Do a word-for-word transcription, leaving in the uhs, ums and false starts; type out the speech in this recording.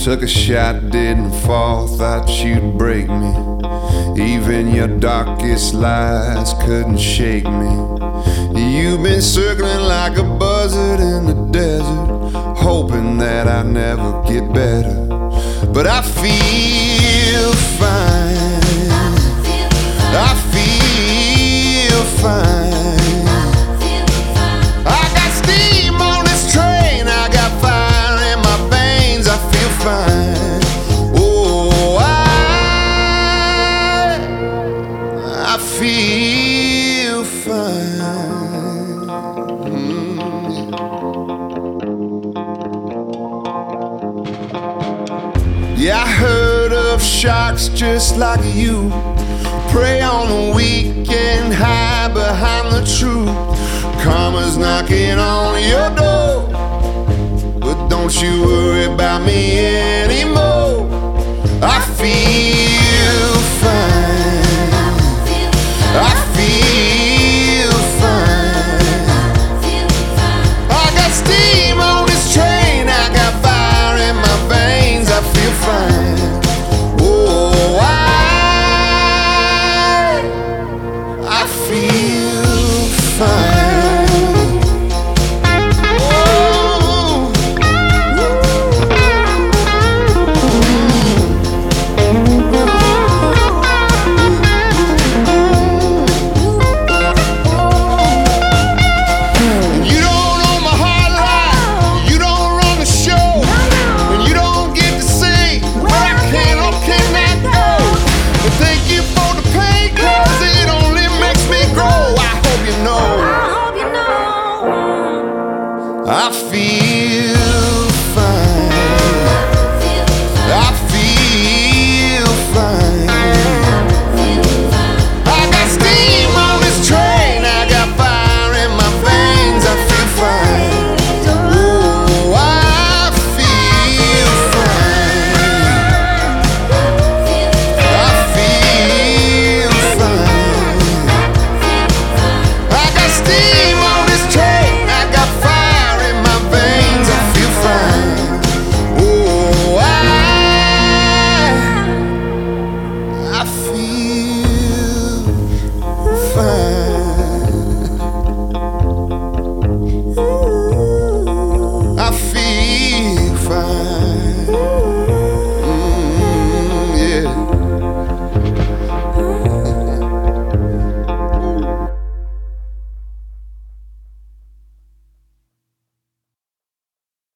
Took a shot, didn't fall, thought you'd break me. Even your darkest lies couldn't shake me. You've been circling like a buzzard in the desert, hoping that I never get better. But I feel fine, I feel fine. I got steam on this train, I got fire in my veins, I feel fine. Oh, I, I feel fine. Mm. Yeah, I heard of sharks just like you, prey on the weak and hide behind the truth. Karma's knocking on your door, but don't you worry about me anymore. I feel fine, I feel fine. I got steam on this train, I got fire in my veins, I feel fine. Oh, I, I feel fine. I feel